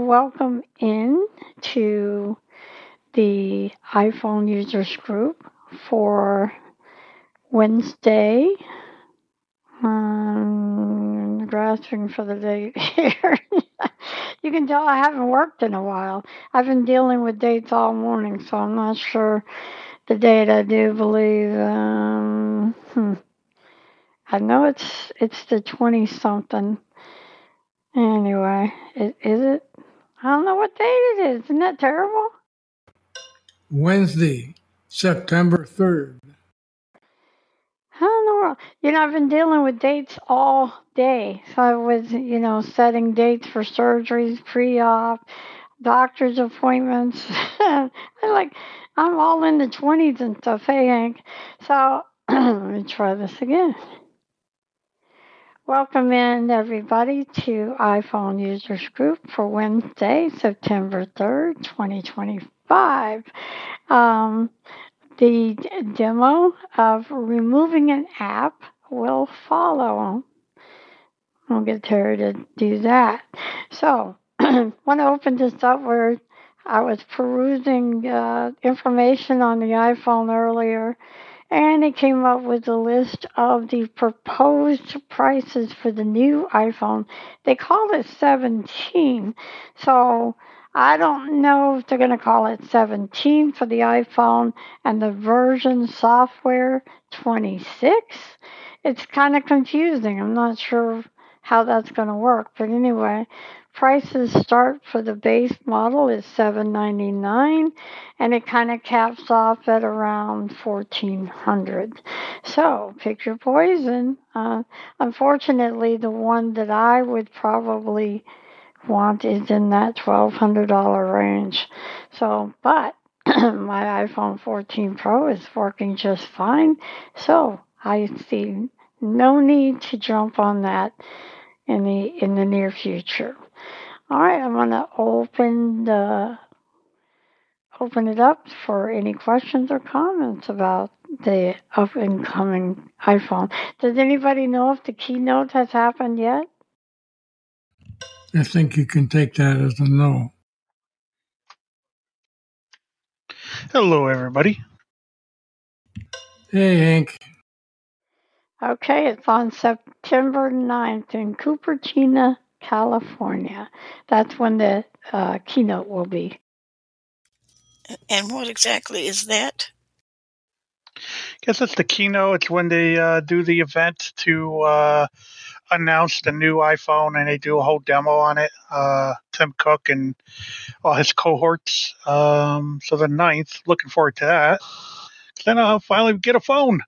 welcome in to the iPhone users group for Wednesday. Grasping for the date here. You can tell I haven't worked in a while. I've been dealing with dates all morning, so I'm not sure the date. I do believe. I know it's the 20 something. Anyway, is it? I don't know what date it is. Isn't that terrible? Wednesday, September 3rd. I don't know. I've been dealing with dates all day. So I was, setting dates for surgeries, pre-op, doctor's appointments. I'm all in the 20s and stuff. Hey, Hank. So let me try this again. Welcome in, everybody, to iPhone Users Group for Wednesday, September 3rd, 2025. The demo of removing an app will follow. I'll get Terry to do that. So, want to open this up where I was perusing information on the iPhone earlier, and it came up with a list of the proposed prices for the new iPhone. They call it 17. So I don't know if they're going to call it 17 for the iPhone and the version software 26. It's kind of confusing. I'm not sure how that's going to work. But anyway, prices start for the base model is $799, and it kind of caps off at around $1,400. So pick your poison. Unfortunately, the one that I would probably want is in that $1,200 range. So, but my iPhone 14 Pro is working just fine. So I see no need to jump on that in the near future. All right, I'm going to open it up for any questions or comments about the up and coming iPhone. Does anybody know if the keynote has happened yet? I think you can take that as a no. Hello, everybody. Hey, Hank. Okay, it's on September 9th in Cupertino, California. That's when the keynote will be. And what exactly is that? Guess that's the keynote. It's when they do the event to announce the new iPhone, and they do a whole demo on it. Tim Cook and all his cohorts. So the 9th, looking forward to that. Then I'll finally get a phone.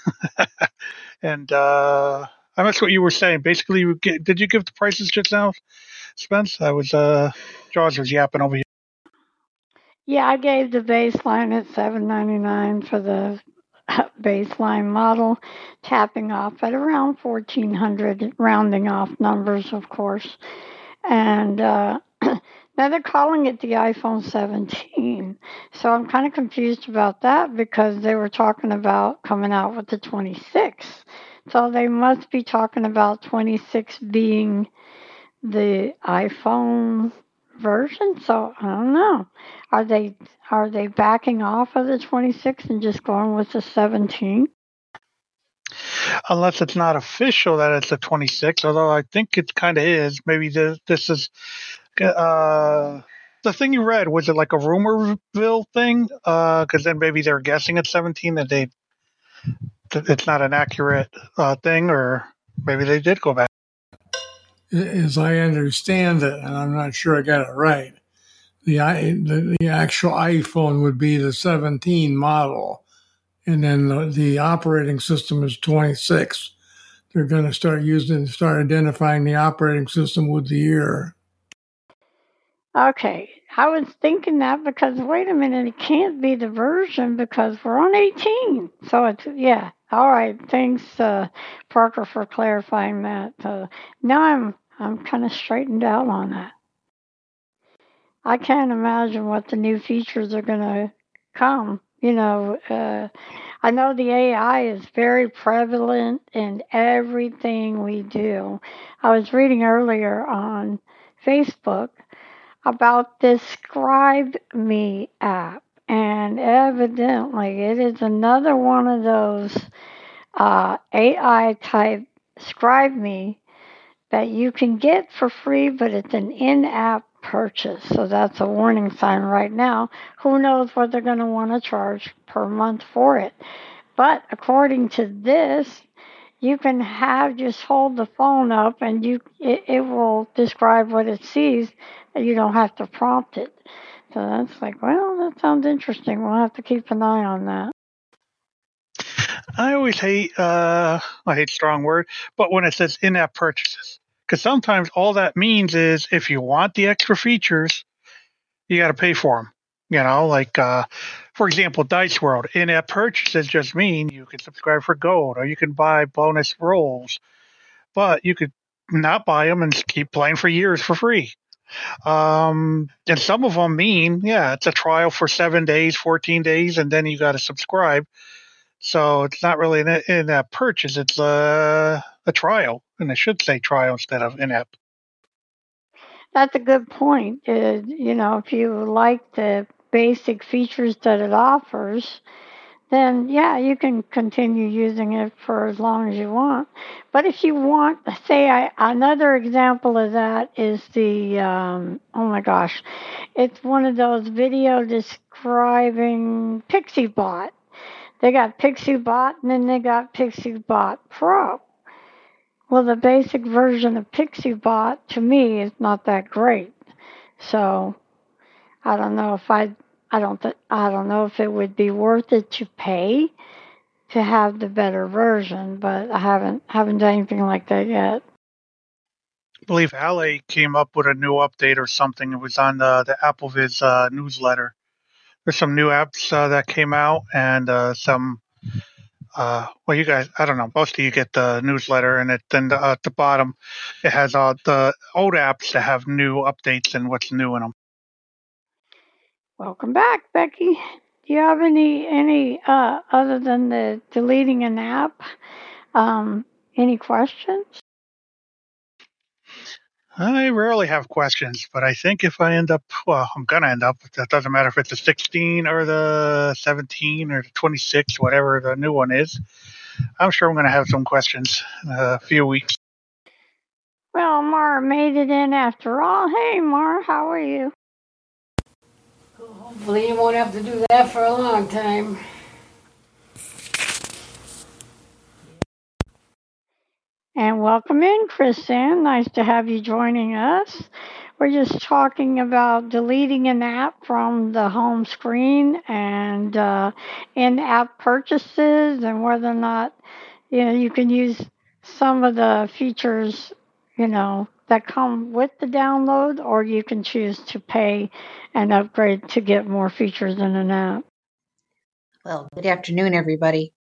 And that's what you were saying. Basically, did you give the prices just now, Spence? I was Jaws was yapping over here. Yeah, I gave the baseline at $799 for the baseline model, tapping off at around $1,400, rounding off numbers, of course. And now they're calling it the iPhone 17. So I'm kind of confused about that because they were talking about coming out with the 26. So they must be talking about 26 being the iPhone version. So I don't know. Are they backing off of the 26 and just going with the 17? Unless it's not official that it's a 26, although I think it kind of is. Maybe this is the thing you read. Was it like a rumorville thing? Because then maybe they're guessing it's 17 that it's not an accurate thing, or maybe they did go back. As I understand it, and I'm not sure I got it right, the actual iPhone would be the 17 model, and then the operating system is 26. They're going to start identifying the operating system with the year. Okay, I was thinking that because wait a minute, it can't be the version because we're on 18. So it's yeah. All right, thanks, Parker, for clarifying that. Now I'm kind of straightened out on that. I can't imagine what the new features are going to come. I know the AI is very prevalent in everything we do. I was reading earlier on Facebook about this Scribe Me app. And evidently, it is another one of those AI type Scribe Me that you can get for free, but it's an in app purchase. So that's a warning sign right now. Who knows what they're going to want to charge per month for it? But according to this, you can just hold the phone up and it will describe what it sees, and you don't have to prompt it. So that's like, well, that sounds interesting. We'll have to keep an eye on that. I always I hate strong word, but when it says in-app purchases, because sometimes all that means is if you want the extra features, you got to pay for them. Like for example, Dice World in-app purchases just mean you can subscribe for gold or you can buy bonus rolls, but you could not buy them and keep playing for years for free. And some of them mean, it's a trial for 7 days, 14 days, and then you got to subscribe. So it's not really an in-app purchase; it's a trial, and I should say trial instead of in-app. That's a good point. If you like the basic features that it offers, then yeah, you can continue using it for as long as you want. But if you want, another example of that is the, oh my gosh, it's one of those video describing PixieBot. They got PixieBot and then they got PixieBot Pro. Well, the basic version of PixieBot to me is not that great. So I don't know if I don't know if it would be worth it to pay to have the better version, but I haven't done anything like that yet. I believe Ale came up with a new update or something. It was on the AppleViz newsletter. There's some new apps that came out and some. Well, you guys, I don't know. Most of you get the newsletter, and then at the bottom, it has all the old apps that have new updates and what's new in them. Welcome back, Becky. Do you have any other than the deleting an app? Any questions? I rarely have questions, but I think if I end up, I'm going to end up, that doesn't matter if it's the 16 or the 17 or the 26, whatever the new one is. I'm sure I'm going to have some questions in a few weeks. Well, Mara made it in after all. Hey, Mara, how are you? Hopefully you won't have to do that for a long time. And welcome in, Chrisanne. Nice to have you joining us. We're just talking about deleting an app from the home screen and in-app purchases and whether or not you can use some of the features that come with the download, or you can choose to pay and upgrade to get more features in an app. Well, good afternoon, everybody.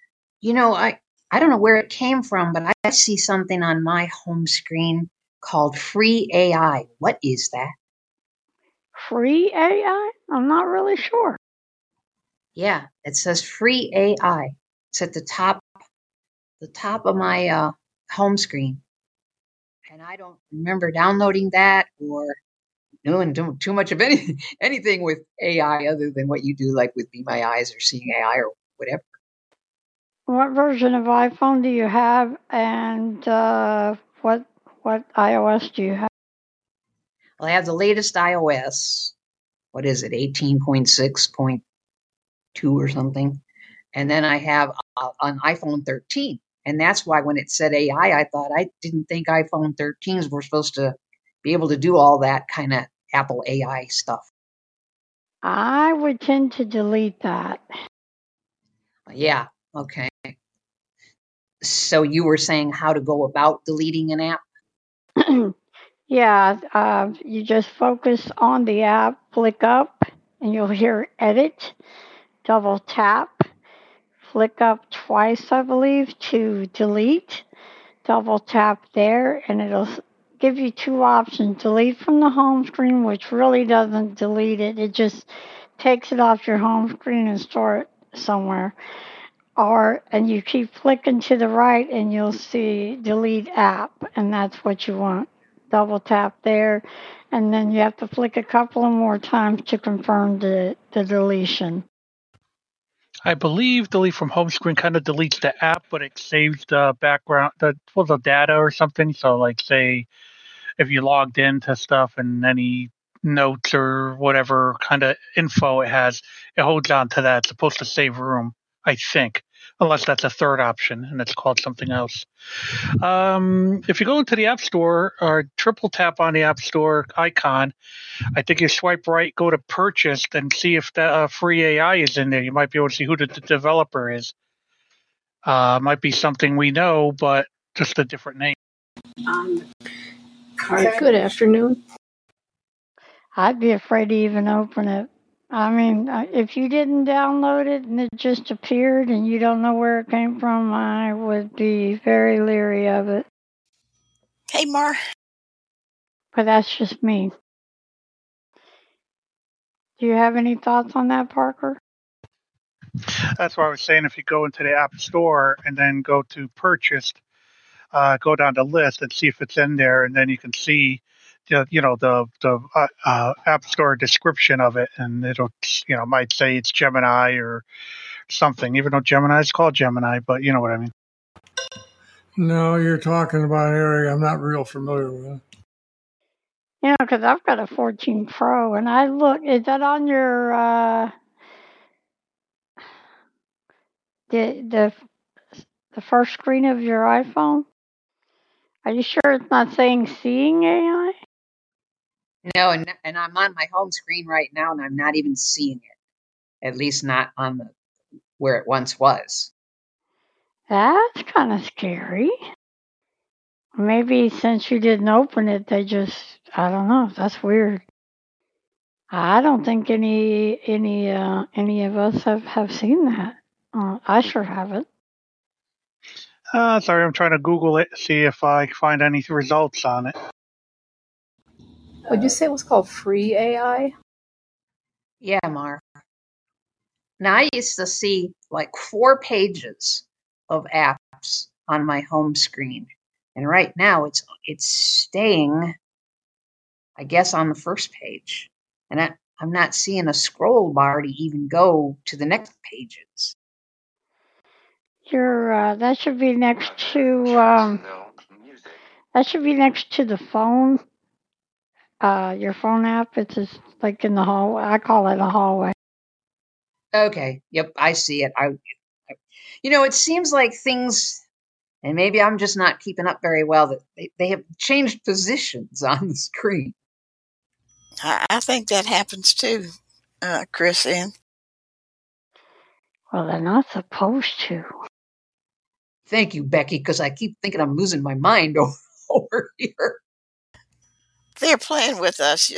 I don't know where it came from, but I see something on my home screen called Free AI. What is that? Free AI? I'm not really sure. Yeah, it says Free AI. It's at the top of my home screen. And I don't remember downloading that or doing too much of anything with AI other than what you do, like with Be My Eyes or Seeing AI or whatever. What version of iPhone do you have, and what iOS do you have? Well, I have the latest iOS. What is it, 18.6.2 or something? And then I have an iPhone 13. And that's why when it said AI, I didn't think iPhone 13s were supposed to be able to do all that kind of Apple AI stuff. I would tend to delete that. Yeah, okay. So you were saying how to go about deleting an app? Yeah, you just focus on the app, flick up, and you'll hear edit, double tap, flick up twice, I believe, to delete, double tap there, and it'll give you two options: delete from the home screen, which really doesn't delete it, it just takes it off your home screen and store it somewhere. And you keep flicking to the right and you'll see delete app, and that's what you want. double tap there, and then you have to flick a couple of more times to confirm the deletion. I believe delete from home screen kind of deletes the app, but it saves the background, the data or something. So, like, say if you logged into stuff and any notes or whatever kind of info it has, it holds on to that. It's supposed to save room, I think, unless that's a third option and it's called something else. If you go into the App Store or triple tap on the App Store icon, I think you swipe right, go to purchased, and see if the free AI is in there. You might be able to see who the developer is. Might be something we know, but just a different name. Good afternoon. I'd be afraid to even open it. I mean, if you didn't download it and it just appeared and you don't know where it came from, I would be very leery of it. Hey, Mar. But that's just me. Do you have any thoughts on that, Parker? That's why I was saying if you go into the App Store and then go to purchased, go down the list and see if it's in there, and then you can see the App Store description of it, and it'll might say it's Gemini or something, even though Gemini is called Gemini, but you know what I mean. No, you're talking about an area I'm not real familiar with. You know, because I've got a 14 Pro, and I look, is that on your, the first screen of your iPhone? Are you sure it's not saying seeing AI? No, and I'm on my home screen right now, and I'm not even seeing it. At least not on where it once was. That's kind of scary. Maybe since you didn't open it, they just, I don't know. That's weird. I don't think any of us have seen that. I sure haven't. Sorry, I'm trying to Google it, see if I find any results on it. Would you say it was called Free AI? Yeah, Mark. Now, I used to see like 4 pages of apps on my home screen. And right now it's staying, I guess, on the first page. And I'm not seeing a scroll bar to even go to the next pages. That should be next to the phone. Your phone app. It's just like in the hallway. I call it a hallway. Okay. Yep, I see it. It seems like things, and maybe I'm just not keeping up very well, that they have changed positions on the screen. I think that happens too, Chris. Well, they're not supposed to. Thank you, Becky, because I keep thinking I'm losing my mind over here. They're playing with us,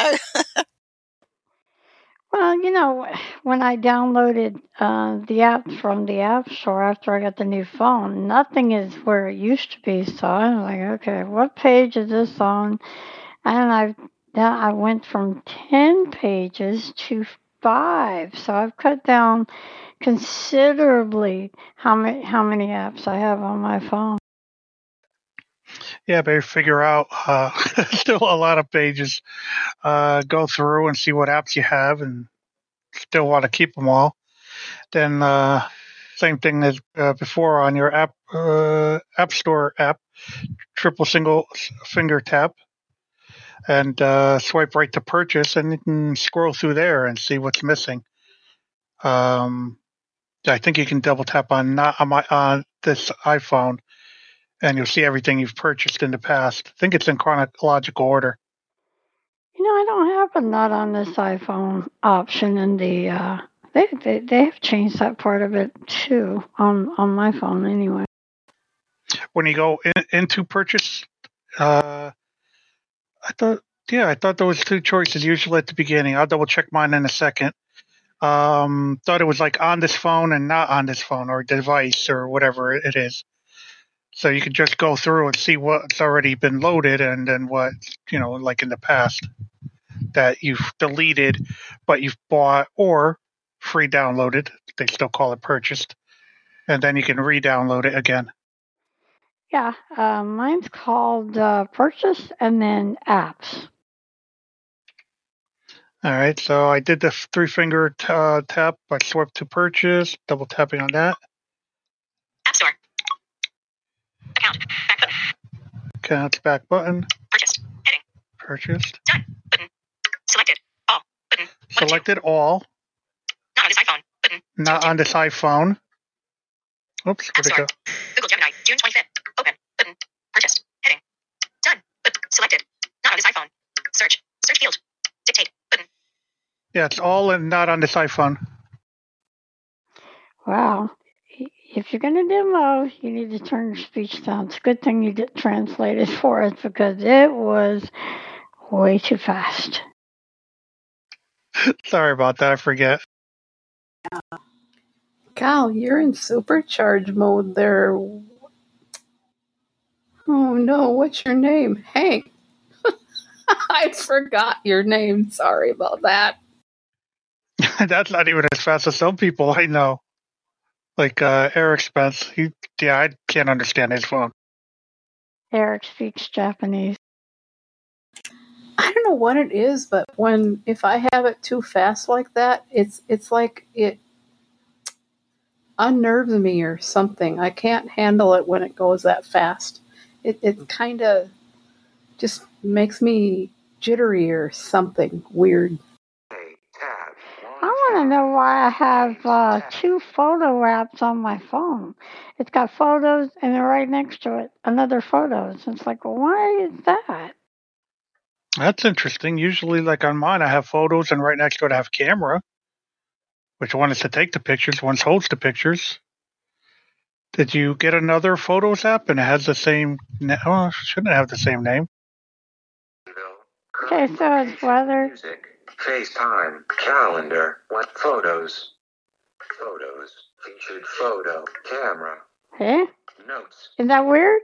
Well, when I downloaded the app from the App Store after I got the new phone, nothing is where it used to be. So I was like, okay, what page is this on? And I went from 10 pages to 5. So I've cut down considerably how many apps I have on my phone. Yeah, but figure out still a lot of pages. Go through and see what apps you have, and still want to keep them all. Then same thing as before on your app store app, triple single finger tap, and swipe right to purchase, and you can scroll through there and see what's missing. I think you can double tap on this iPhone, and you'll see everything you've purchased in the past. I think it's in chronological order. I don't have a not on this iPhone option in the. They have changed that part of it too on my phone anyway. When you go into purchase, I thought there was 2 choices usually at the beginning. I'll double check mine in a second. Thought it was like on this phone and not on this phone or device or whatever it is. So you can just go through and see what's already been loaded and then what, like in the past that you've deleted, but you've bought or free downloaded. They still call it purchased. And then you can re-download it again. Yeah, mine's called Purchase and then Apps. All right, so I did the three-finger tap. I swiped to purchase, double tapping on that. App Store. Account. Back button. Account back button. Purchased. Heading. Purchased. Done. Button. Selected. All. Button. Selected all. Not on this iPhone. Button. Not on this iPhone. Oops, where'd it go? Google Gemini. June 25th. Open. Button. Purchased. Heading. Done. Selected. Not on this iPhone. Search. Search field. Dictate. Button. Yeah, it's all and not on this iPhone. Wow. If you're going to demo, you need to turn your speech down. It's a good thing you get translated for us because it was way too fast. Sorry about that. I forget. Cal, you're in supercharge mode there. Oh no, what's your name? Hank. I forgot your name. Sorry about that. That's not even as fast as some people I know. Like Eric Spence. I can't understand his phone. Eric speaks Japanese. I don't know what it is, but if I have it too fast like that, it's like it unnerves me or something. I can't handle it when it goes that fast. It kind of just makes me jittery or something weird. I want to know why I have two photo apps on my phone. It's got photos and then right next to it, another photos. It's like, why is that? That's interesting. Usually, like on mine, I have photos and right next to it I have camera. Which one is to take the pictures, one holds the pictures. Did you get another Photos app and it has the same oh, shouldn't have the same name. Okay, so it's weather. Music, FaceTime, calendar, what photos? Photos, featured photo, camera. Eh? Notes. Is that weird?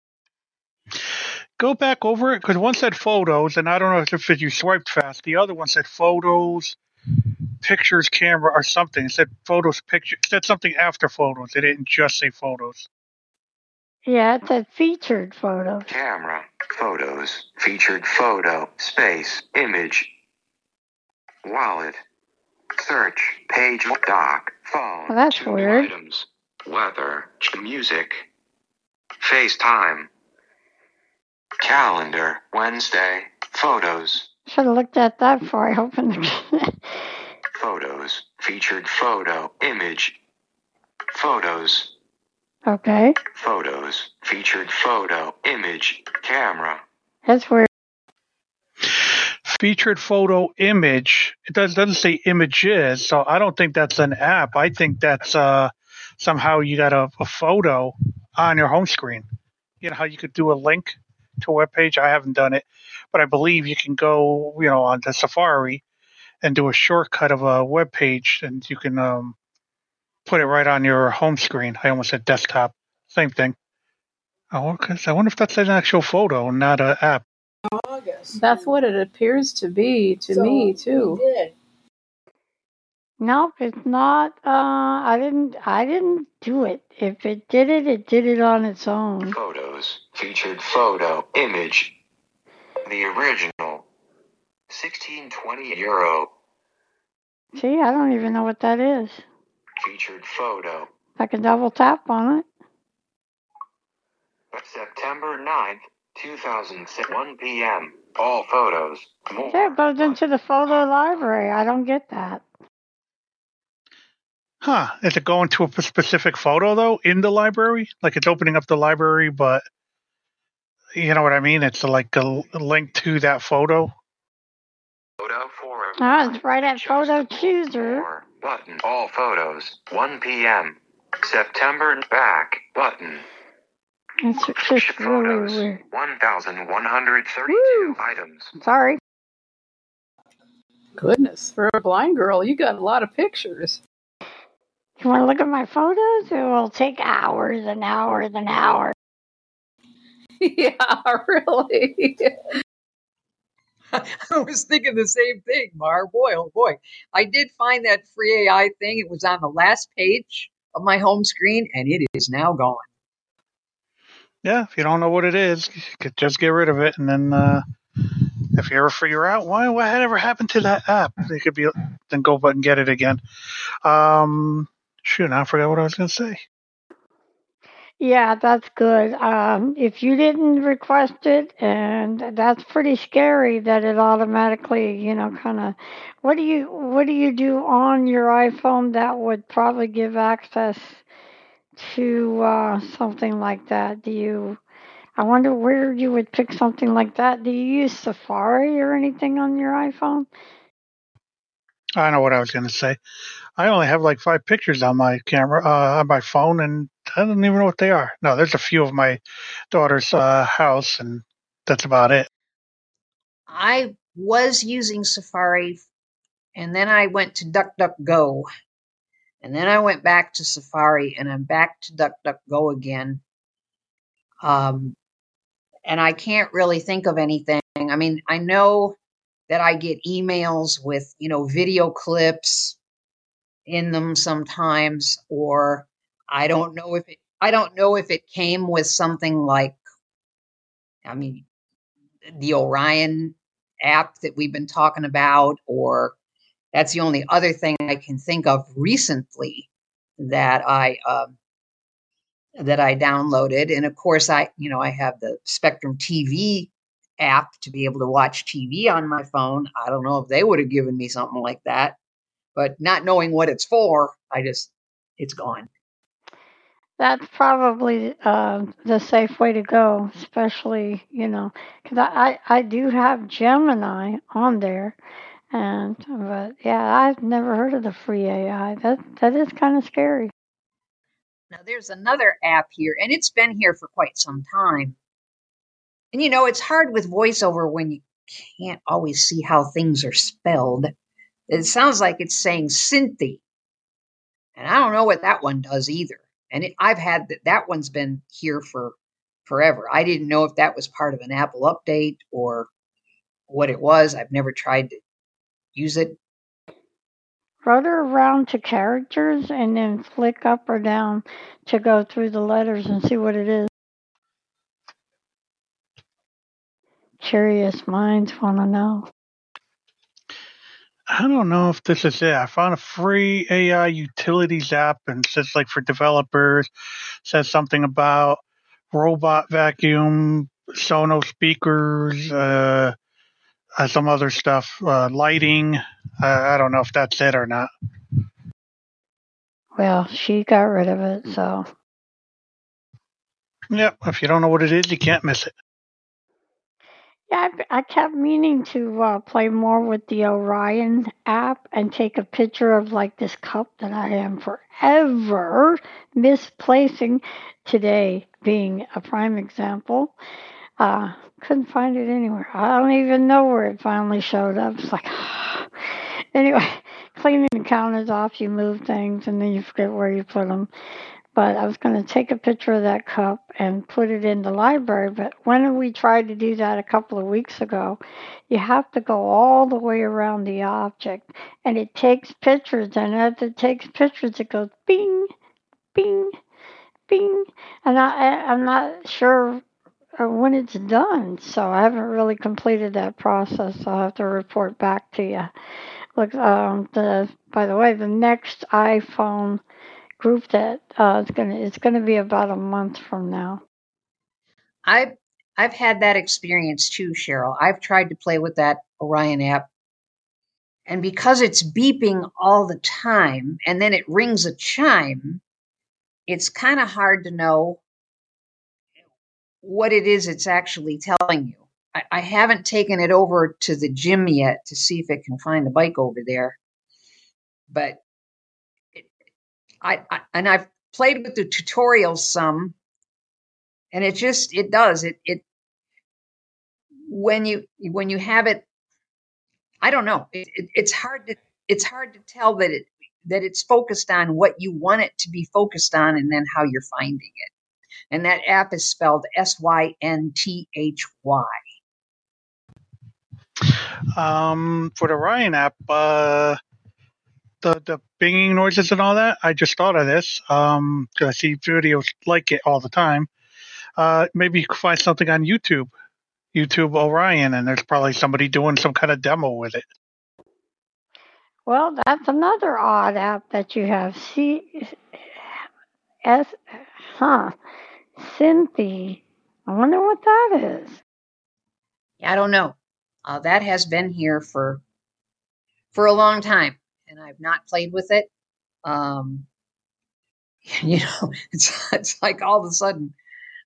Go back over it, because one said photos, and I don't know if you swiped fast. The other one said photos, pictures, camera, or something. It said photos, pictures. It said something after photos. It didn't just say photos. Yeah, it said featured photos. Camera, photos, featured photo, space, image, wallet, search, page, doc, phone. Well, that's weird. Items, weather, music, FaceTime, calendar, Wednesday, photos. Should have looked at that before I opened the Photos, featured photo, image, photos. Okay. Photos, featured photo, image, camera. That's weird. Featured photo, image. It doesn't say images, so I don't think that's an app. I think that's somehow you got a photo on your home screen. You know how you could do a link to a web page? I haven't done it, but I believe you can go, onto Safari and do a shortcut of a web page, and you can put it right on your home screen. I almost said desktop. Same thing. I wonder if that's an actual photo, not an app. That's what it appears to be to me too. Nope, it's not. I didn't do it. If it did it on its own. Photos, featured photo, image. The original. €16.20. See, I don't even know what that is. Featured photo. I can double tap on it. September 9th, 2006, 1 p.m. All photos. More. Yeah, it goes into the photo library. I don't get that. Huh. Is it going to a specific photo, though, in the library? Like it's opening up the library, but you know what I mean? It's like a link to that photo. Photo for it's right at Photo Chooser. Button. All photos. 1 p.m. September back button. It's just really weird. 1,132 items. Sorry. Goodness, for a blind girl, you got a lot of pictures. You want to look at my photos? It will take hours and hours and hours. Yeah, really. I was thinking the same thing, Mar. Boy, oh boy. I did find that free AI thing. It was on the last page of my home screen, and it is now gone. Yeah, if you don't know what it is, you could just get rid of it, and then if you ever figure out whatever happened to that app, it could be then go and get it again. Shoot, I forgot what I was going to say. Yeah, that's good. If you didn't request it, and that's pretty scary that it automatically, kind of. What do you do on your iPhone that would probably give access to something like that? I wonder where you would pick something like that. Do you use Safari or anything on your iPhone? I know what I was going to say. I only have like 5 pictures on my camera, on my phone, and I don't even know what they are. No, there's a few of my daughter's house, and that's about it. I was using Safari, and then I went to DuckDuckGo, and then I went back to Safari, and I'm back to DuckDuckGo again. And I can't really think of anything. I mean, I know that I get emails with, video clips in them sometimes, or I don't know if it came with something like, I mean, the Orion app that we've been talking about, or that's the only other thing I can think of recently that I downloaded. And of course, I have the Spectrum TV app to be able to watch TV on my phone. I don't know if they would have given me something like that, but not knowing what it's for, it's gone. That's probably the safe way to go, especially, because I do have Gemini on there, but yeah, I've never heard of the free AI. That is kind of scary. Now there's another app here, and it's been here for quite some time. And it's hard with voiceover when you can't always see how things are spelled. It sounds like it's saying Cynthia, and I don't know what that one does either. And I've had that one's been here for forever. I didn't know if that was part of an Apple update or what it was. I've never tried to use it. Rotor around to characters and then flick up or down to go through the letters and see what it is. Curious minds want to know. I don't know if this is it. I found a free AI utilities app, and it says like for developers, says something about robot vacuum, Sonos speakers, some other stuff, lighting. I don't know if that's it or not. Well, she got rid of it, so. Yep, if you don't know what it is, you can't miss it. Yeah, I kept meaning to play more with the Orion app and take a picture of like this cup that I am forever misplacing, today being a prime example. Couldn't find it anywhere. I don't even know where it finally showed up. It's like, anyway, cleaning the counters off, you move things and then you forget where you put them. But I was going to take a picture of that cup and put it in the library. But when we tried to do that a couple of weeks ago, you have to go all the way around the object. And it takes pictures. And as it takes pictures, it goes bing, bing, bing. And I'm not sure when it's done. So I haven't really completed that process. I'll have to report back to you. Look, by the way, the next iPhone group that it's gonna be about a month from now. I've had that experience too, Cheryl. I've tried to play with that Orion app, and because it's beeping all the time and then it rings a chime, it's kind of hard to know what it is it's actually telling you. I haven't taken it over to the gym yet to see if it can find the bike over there, but I've played with the tutorials some, and it does when you have it. I don't know. It's hard to tell that it's focused on what you want it to be focused on, and then how you're finding it. And that app is spelled Synthy. For the Orion app, the binging noises and all that, I just thought of this because I see videos like it all the time. Maybe you can find something on YouTube, YouTube Orion, and there's probably somebody doing some kind of demo with it. Well, that's another odd app that you have. Cynthy. I wonder what that is. I don't know. That has been here for a long time, and I've not played with it. It's like all of a sudden,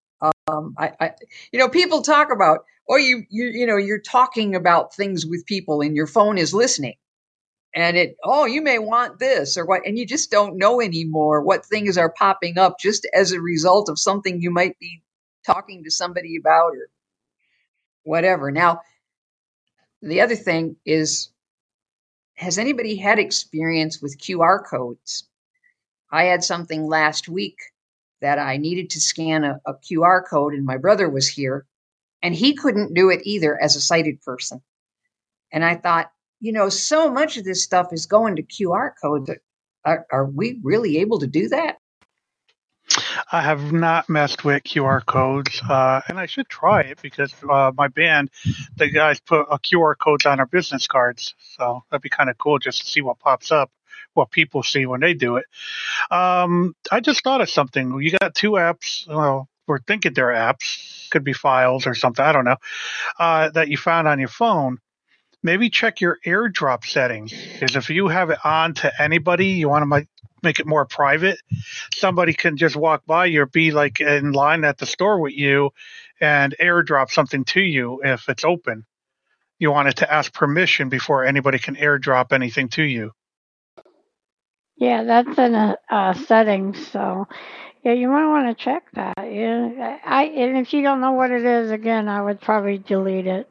people talk about, you're talking about things with people, and your phone is listening, and you may want this or what, and you just don't know anymore what things are popping up just as a result of something you might be talking to somebody about or whatever. Now, the other thing is, has anybody had experience with QR codes? I had something last week that I needed to scan a QR code, and my brother was here, and he couldn't do it either as a sighted person. And I thought, so much of this stuff is going to QR codes. Are we really able to do that? I have not messed with QR codes, and I should try it because my band, the guys put QR codes on our business cards. So that'd be kind of cool just to see what pops up, what people see when they do it. I just thought of something. You got two apps. Well, we're thinking they're apps. Could be files or something. I don't know. That you found on your phone. Maybe check your AirDrop settings. Because if you have it on to anybody, you want to make it more private. Somebody can just walk by you or be like in line at the store with you and AirDrop something to you if it's open. You want it to ask permission before anybody can AirDrop anything to you. Yeah, that's in a settings. So, yeah, you might want to check that. Yeah, and if you don't know what it is, again, I would probably delete it.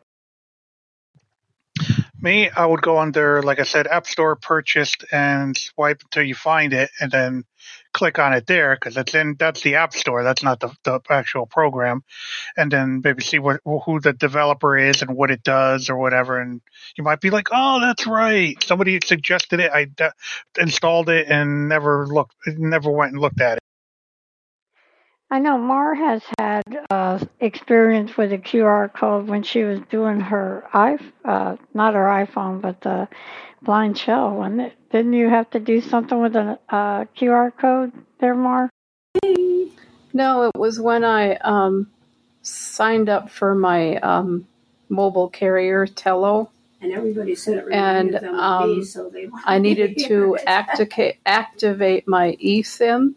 Me, I would go under, like I said, App Store, purchased, and swipe until you find it, and then click on it there because that's the App Store. That's not the actual program. And then maybe see who the developer is and what it does or whatever. And you might be like, oh, that's right. Somebody suggested it. I installed it and never went and looked at it. I know Mar has had experience with a QR code when she was doing her not her iPhone, but the blind shell. Didn't you have to do something with a QR code there, Mar? No, it was when I signed up for my mobile carrier, Tello. And everybody said it reminded them of me, so they wanted I needed to activate my eSIM.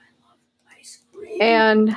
And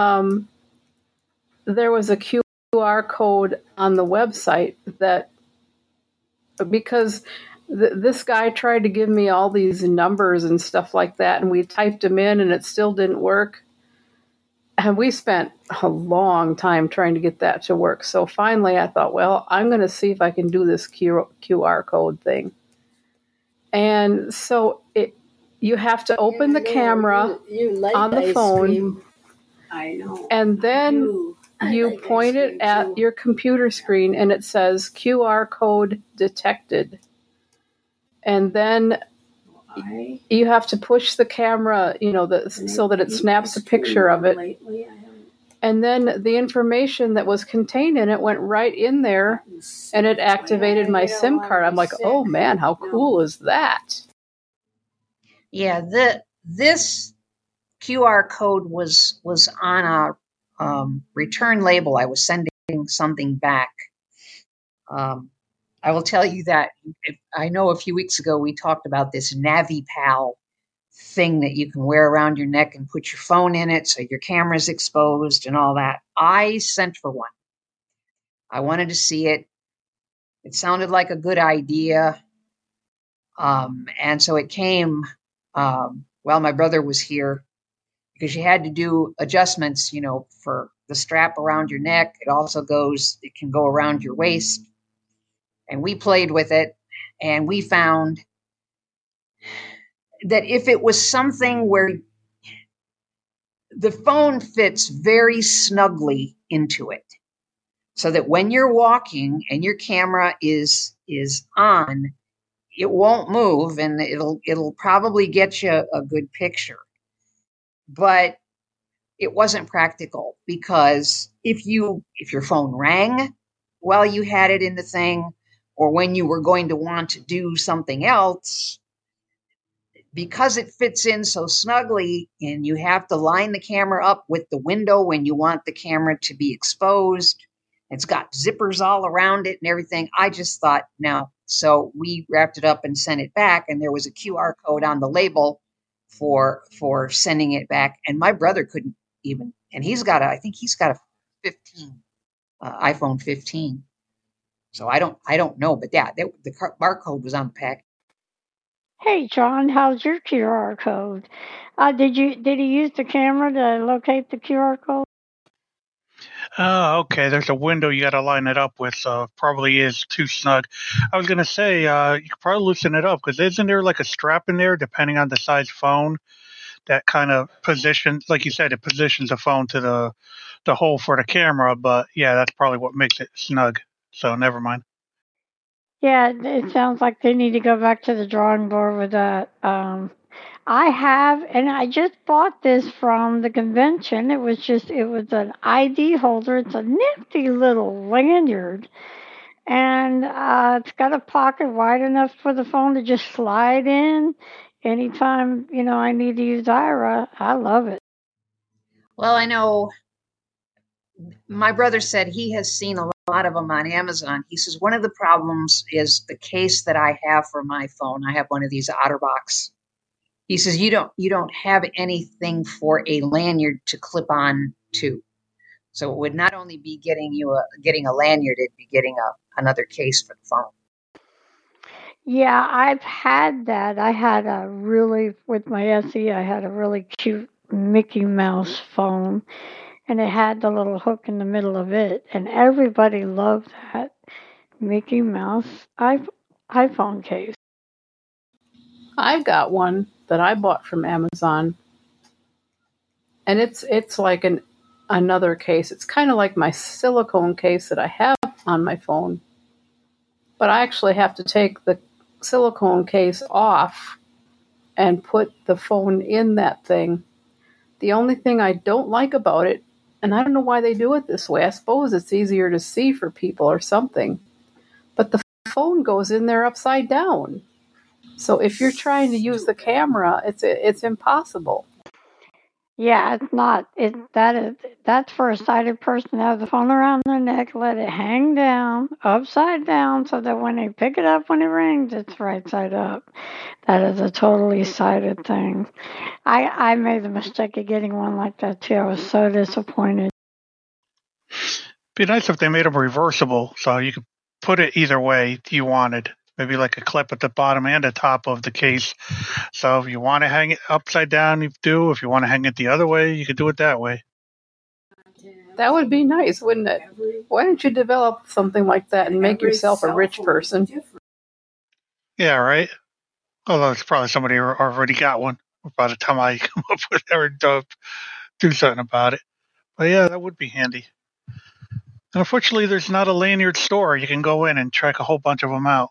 there was a QR code on the website that, because this guy tried to give me all these numbers and stuff like that, and we typed them in and it still didn't work. And we spent a long time trying to get that to work. So finally I thought, well, I'm going to see if I can do this QR code thing. And so you have to open the camera on the phone. I know. And then you point it at your computer screen and it says QR code detected. And then you have to push the camera, so that it snaps a picture of it. And then the information that was contained in it went right in there and it activated my SIM card. I'm like, oh man, how cool is that? Yeah, this QR code was on a return label. I was sending something back. I will tell you that I know a few weeks ago we talked about this NaviPal thing that you can wear around your neck and put your phone in it so your camera's exposed and all that. I sent for one. I wanted to see it. It sounded like a good idea. And so it came while my brother was here, because you had to do adjustments, for the strap around your neck. It can go around your waist. And we played with it, and we found that if it was something where the phone fits very snugly into it, so that when you're walking and your camera is on, it won't move, and it'll probably get you a good picture. But it wasn't practical, because if your phone rang while you had it in the thing, or when you were going to want to do something else, because it fits in so snugly and you have to line the camera up with the window when you want the camera to be exposed, it's got zippers all around it and everything. I just thought, no. So we wrapped it up and sent it back, and there was a QR code on the label for sending it back. And my brother couldn't even, and I think he's got a 15, iPhone 15. So I don't know, but yeah, the barcode was on the pack. Hey, John, how's your QR code? Did he use the camera to locate the QR code? Oh, okay. There's a window you got to line it up with, so it probably is too snug. I was going to say, you could probably loosen it up, because isn't there like a strap in there, depending on the size phone, that kind of positions, like you said, it positions the phone to the hole for the camera, but yeah, that's probably what makes it snug. So never mind. Yeah, it sounds like they need to go back to the drawing board with that. I have, and I just bought this from the convention. It was an ID holder. It's a nifty little lanyard. And it's got a pocket wide enough for the phone to just slide in anytime, I need to use Ira. I love it. Well, I know my brother said he has seen a lot of them on Amazon. He says one of the problems is the case that I have for my phone. I have one of these OtterBox. He says you don't have anything for a lanyard to clip on to. So it would not only be getting a lanyard, it'd be getting another case for the phone. Yeah, I've had that. With my SE, I had a really cute Mickey Mouse phone, and it had the little hook in the middle of it, and everybody loved that Mickey Mouse iPhone case. I've got one that I bought from Amazon, and it's like another case. It's kind of like my silicone case that I have on my phone, but I actually have to take the silicone case off and put the phone in that thing. The only thing I don't like about it, and I don't know why they do it this way, I suppose it's easier to see for people or something, but the phone goes in there upside down. So if you're trying to use the camera, it's impossible. Yeah, it's not. That's for a sighted person to have the phone around their neck, let it hang down, upside down, so that when they pick it up when it rings, it's right side up. That is a totally sighted thing. I made the mistake of getting one like that too. I was so disappointed. Be nice if they made them reversible, so you could put it either way you wanted. Maybe like a clip at the bottom and the top of the case. So if you want to hang it upside down, you do. If you want to hang it the other way, you could do it that way. That would be nice, wouldn't it? Why don't you develop something like that and make yourself a rich person? Yeah, right? Although it's probably somebody who already got one by the time I come up with it or do something about it. But yeah, that would be handy. And unfortunately, there's not a lanyard store. You can go in and track a whole bunch of them out.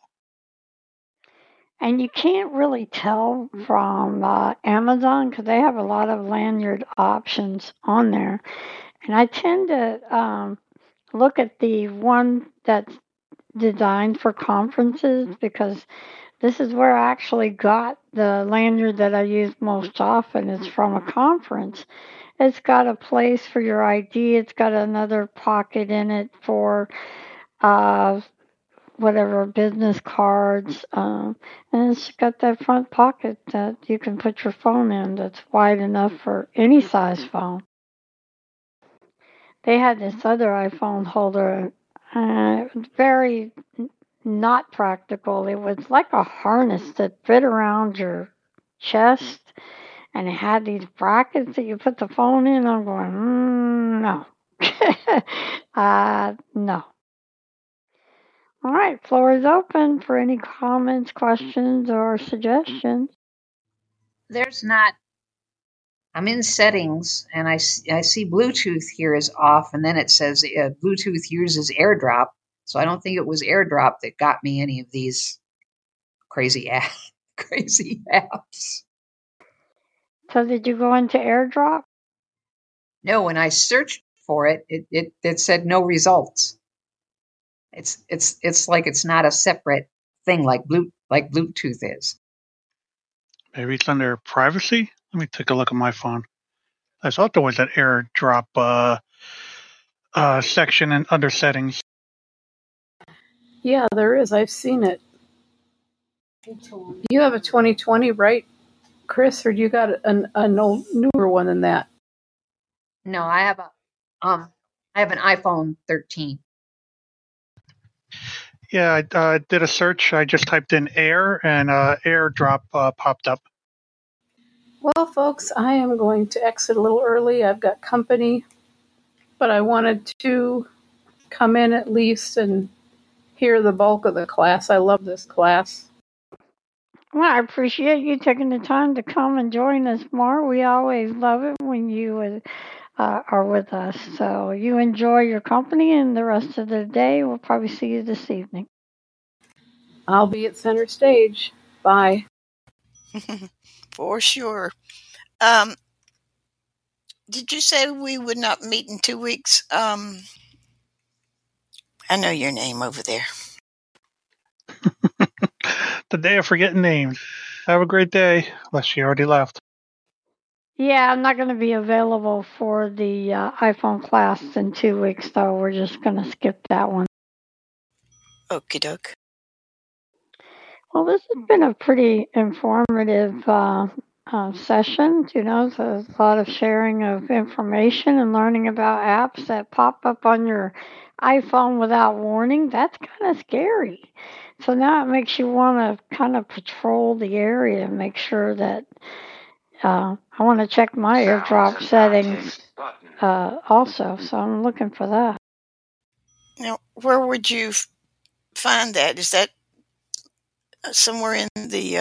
And you can't really tell from Amazon, because they have a lot of lanyard options on there. And I tend to look at the one that's designed for conferences, because this is where I actually got the lanyard that I use most often. It's from a conference. It's got a place for your ID. It's got another pocket in it for whatever business cards, and it's got that front pocket that you can put your phone in that's wide enough for any size phone. They had this other iPhone holder, very not practical. It was like a harness that fit around your chest, and it had these brackets that you put the phone in. I'm going, no. No. All right, floor is open for any comments, questions, or suggestions. There's not. I'm in settings, and I see Bluetooth here is off, and then it says Bluetooth uses AirDrop. So I don't think it was AirDrop that got me any of these crazy apps. So did you go into AirDrop? No, when I searched for it, it said no results. It's like it's not a separate thing like Bluetooth is. Maybe it's under privacy. Let me take a look at my phone. I thought there was an AirDrop section under settings. Yeah, there is. I've seen it. You have a 2020, right, Chris, or do you got an newer one than that? No, I have an iPhone 13. Yeah, I did a search. I just typed in Air, and AirDrop popped up. Well, folks, I am going to exit a little early. I've got company, but I wanted to come in at least and hear the bulk of the class. I love this class. Well, I appreciate you taking the time to come and join us more. We always love it when you are with us. So you enjoy your company, and the rest of the day, we'll probably see you this evening. I'll be at center stage. Bye. For sure. Did you say we would not meet in 2 weeks? I know your name over there. The day of forgetting names. Have a great day, unless she already left. Yeah, I'm not going to be available for the iPhone class in 2 weeks, though. We're just going to skip that one. Okie doke. Well, this has been a pretty informative session. You know, there's a lot of sharing of information and learning about apps that pop up on your iPhone without warning. That's kind of scary. So now it makes you want to kind of patrol the area and make sure that I want to check my AirDrop settings also. So I'm looking for that. Now, where would you find that? Is that somewhere in the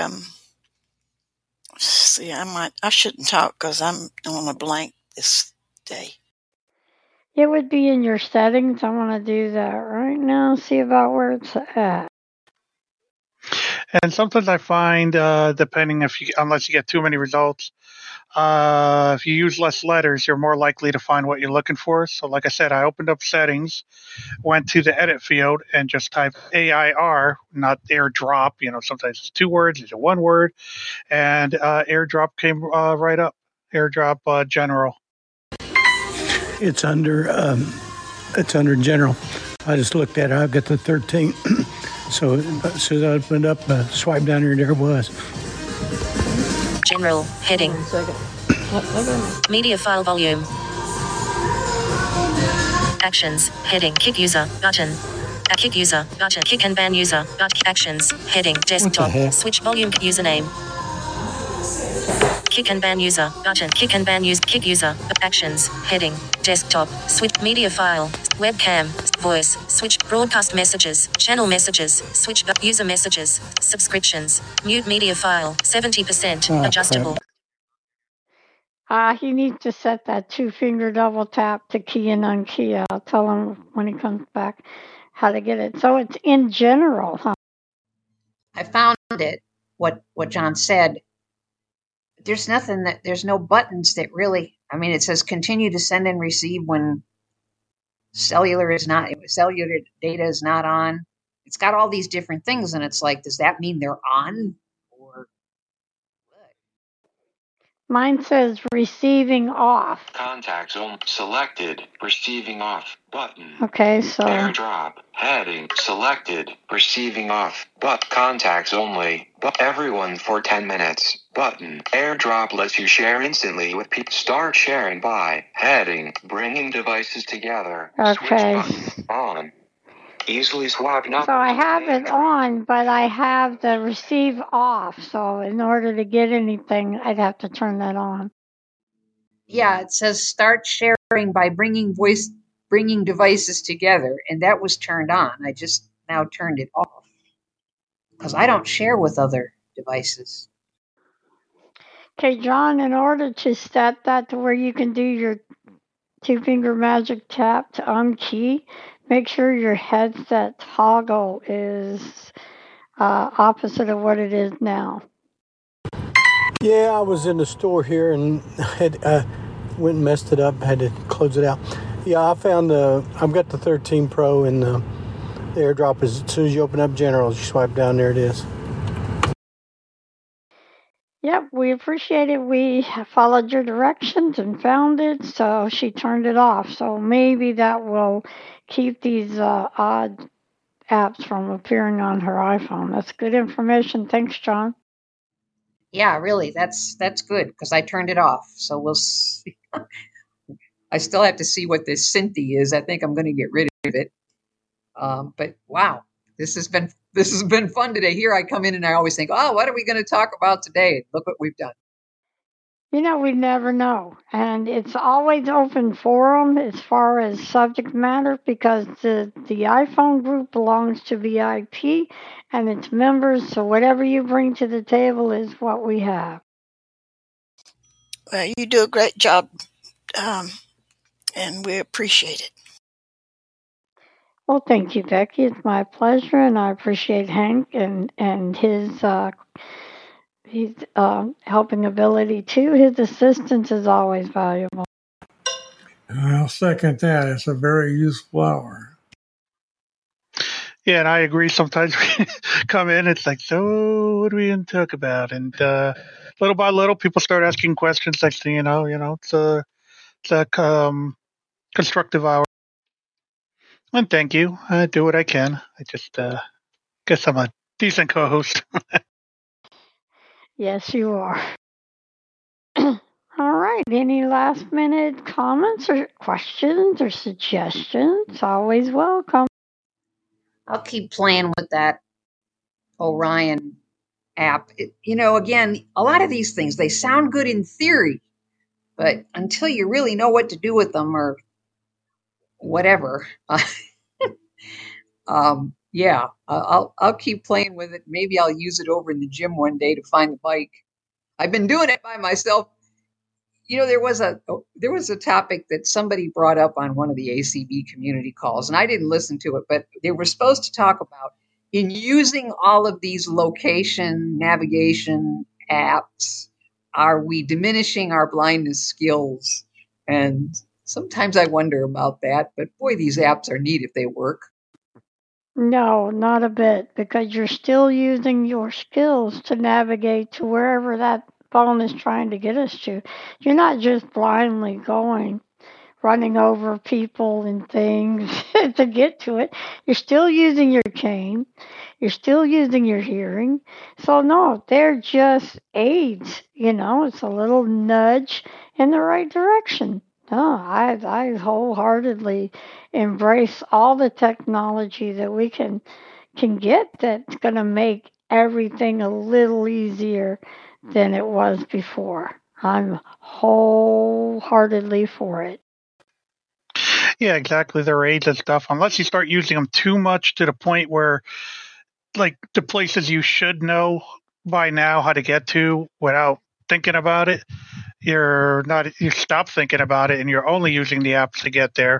see, I shouldn't talk because I'm on a blank this day. It would be in your settings. I want to do that right now. See about where it's at. And sometimes I find, depending unless you get too many results, if you use less letters, you're more likely to find what you're looking for. So, like I said, I opened up settings, went to the edit field, and just typed AIR, not AirDrop. You know, sometimes it's 2 words, it's 1 word, and AirDrop came right up. AirDrop General. It's under General. I just looked at it. I've got the 13. So as soon as I opened up, swipe down here, there it was. General, heading. Media file volume. Actions, heading, kick user, button. Kick user, button, kick and ban user, actions, heading, desktop, switch volume, username. Kick and ban user, button, kick and ban use, kick user, actions, heading, desktop, switch, media file, webcam, voice, switch, broadcast messages, channel messages, switch, user messages, subscriptions, mute media file, 70%, adjustable. He needs to set that 2-finger double tap to key and unkey. I'll tell him when he comes back how to get it. So it's in general, huh? I found it, what John said. There's no buttons that really, I mean, it says continue to send and receive when cellular data is not on. It's got all these different things, and it's like, does that mean they're on? Or what? Mine says receiving off. Contacts on selected, receiving off button. Okay, so AirDrop heading selected, receiving off but contacts only, but everyone for 10 minutes button. AirDrop lets you share instantly with people. Start sharing by heading bringing devices together. Okay. Switch button on. Easily swap numbers. So I have it on, but I have the receive off. So in order to get anything, I'd have to turn that on. Yeah, it says start sharing by bringing devices together, and that was turned on. I just now turned it off because I don't share with other devices. Okay, John, in order to set that to where you can do your 2-finger magic tap to unkey, make sure your headset toggle is opposite of what it is now. Yeah, I was in the store here and had went and messed it up. Had to close it out. Yeah, I found I've got the 13 Pro, and the AirDrop is as soon as you open up General, you swipe down, there it is. Yep, we appreciate it. We followed your directions and found it, so she turned it off. So maybe that will keep these odd apps from appearing on her iPhone. That's good information. Thanks, John. Yeah, really, that's good because I turned it off. So we'll see. I still have to see what this Cynthia is. I think I'm going to get rid of it. But wow, this has been fun today. Here I come in and I always think, oh, what are we going to talk about today? Look what we've done. You know, we never know. And it's always open forum as far as subject matter because the iPhone group belongs to VIP and its members. So whatever you bring to the table is what we have. Well, you do a great job, and we appreciate it. Well, thank you, Becky. It's my pleasure, and I appreciate Hank and his helping ability too. His assistance is always valuable. I'll second that. It's a very useful hour. Yeah, and I agree. Sometimes we come in, it's like, so what are we going to talk about? And little by little, people start asking questions. Next thing you know, it's a constructive hour. And thank you. I do what I can. I just guess I'm a decent co-host. Yes, you are. All right. Any last minute comments or questions or suggestions? Always welcome. I'll keep playing with that Orion app. Again, a lot of these things, they sound good in theory, but until you really know what to do with them or whatever, yeah, I'll keep playing with it. Maybe I'll use it over in the gym one day to find the bike. I've been doing it by myself. There was a topic that somebody brought up on one of the ACB community calls, and I didn't listen to it, but they were supposed to talk about in using all of these location navigation apps, are we diminishing our blindness skills? And sometimes I wonder about that, but boy, these apps are neat if they work. No, not a bit, because you're still using your skills to navigate to wherever that phone is trying to get us to. You're not just blindly running over people and things to get to it. You're still using your cane. You're still using your hearing. So no, they're just aids. It's a little nudge in the right direction. No, I wholeheartedly embrace all the technology that we can get that's going to make everything a little easier than it was before. I'm wholeheartedly for it. Yeah, exactly. They're aids and stuff. Unless you start using them too much to the point where, like, the places you should know by now how to get to without thinking about it, you stop thinking about it and you're only using the apps to get there.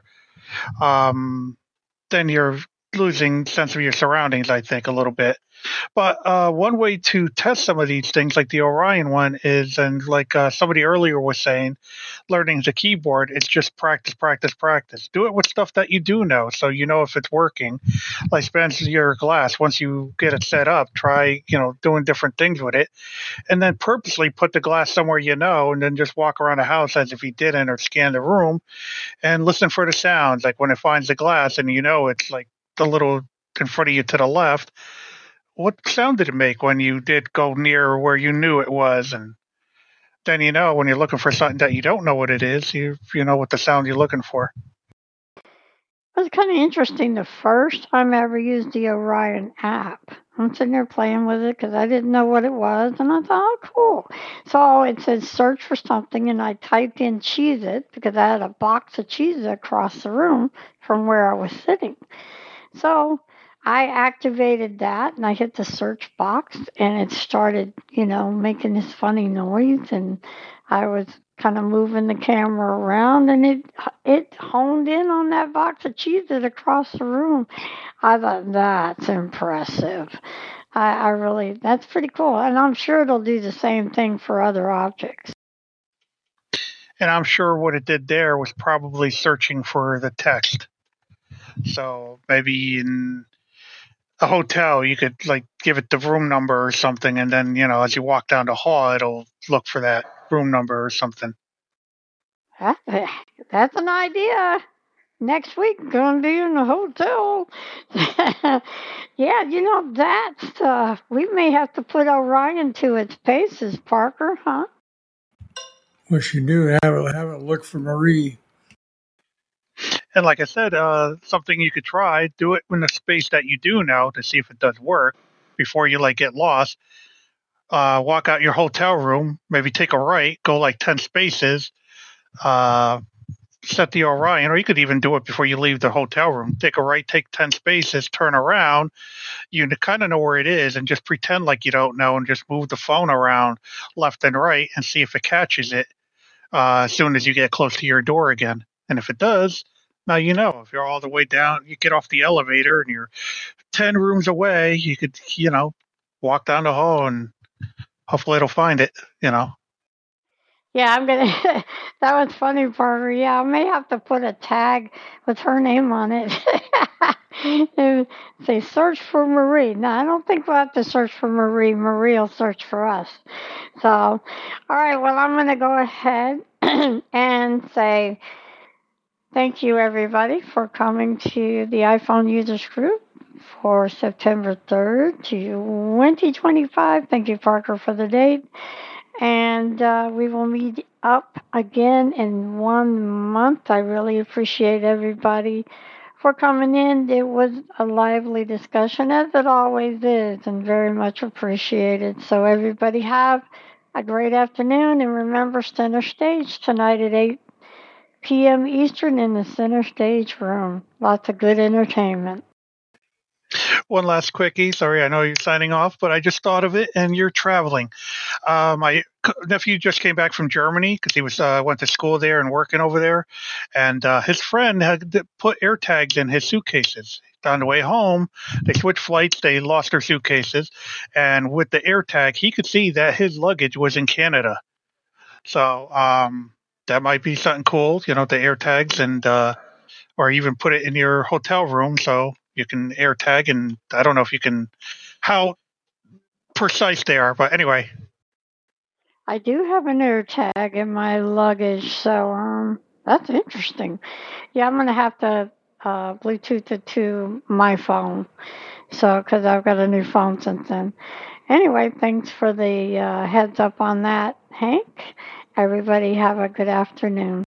Then you're losing sense of your surroundings, I think, a little bit. But one way to test some of these things, like the Orion one, is, and like somebody earlier was saying, learning the keyboard, it's just practice, practice, practice. Do it with stuff that you do know, so you know if it's working. Like Spencer, your glass, once you get it set up, try, doing different things with it. And then purposely put the glass somewhere and then just walk around the house as if you didn't, or scan the room and listen for the sounds. Like when it finds the glass and it's like the little in front of you to the left, what sound did it make when you did go near where you knew it was? And then when you're looking for something that you don't know what it is, you know what the sound you're looking for. It was kind of interesting the first time I ever used the Orion app. I'm sitting there playing with it because I didn't know what it was, and I thought, oh, cool. So it said search for something, and I typed in Cheez-It because I had a box of Cheez-It across the room from where I was sitting. So I activated that, and I hit the search box, and it started, making this funny noise, and I was kind of moving the camera around, and it honed in on that box of Cheez-It across the room. I thought, that's impressive. I really, that's pretty cool, and I'm sure it'll do the same thing for other objects. And I'm sure what it did there was probably searching for the text. So maybe in a hotel, you could like give it the room number or something, and then as you walk down the hall, it'll look for that room number or something. That's an idea. Next week, gonna be in the hotel. Yeah, that stuff. We may have to put Orion to its paces, Parker, huh? What you do, have it look for Marie. And like I said, something you could try, do it in the space that you do know to see if it does work before you get lost. Walk out your hotel room, maybe take a right, go 10 spaces, set the Orion, or you could even do it before you leave the hotel room. Take a right, take 10 spaces, turn around. You kind of know where it is and just pretend like you don't know and just move the phone around left and right and see if it catches it as soon as you get close to your door again. And if it does, now if you're all the way down, you get off the elevator and you're 10 rooms away, you could, walk down the hall and hopefully it'll find it. Yeah, I'm gonna. That was funny, Parker. Yeah, I may have to put a tag with her name on it. And say search for Marie. No, I don't think we'll have to search for Marie. Marie will search for us. So, all right. Well, I'm gonna go ahead and say thank you, everybody, for coming to the iPhone Users Group for September 3rd, 2025. Thank you, Parker, for the date. And we will meet up again in 1 month. I really appreciate everybody for coming in. It was a lively discussion, as it always is, and very much appreciated. So everybody have a great afternoon. And remember, Center Stage tonight at 8 p.m. Eastern in the Center Stage room. Lots of good entertainment. One last quickie. Sorry, I know you're signing off, but I just thought of it, and you're traveling. My nephew just came back from Germany because he went to school there and working over there, and his friend had put air tags in his suitcases. On the way home, they switched flights. They lost their suitcases, and with the air tag, he could see that his luggage was in Canada. So that might be something cool, the air tags, and or even put it in your hotel room so you can air tag, and I don't know if you can, how precise they are, but anyway. I do have an air tag in my luggage, so that's interesting. Yeah, I'm gonna have to Bluetooth it to my phone, so because I've got a new phone since then. Anyway, thanks for the heads up on that, Hank. Everybody have a good afternoon.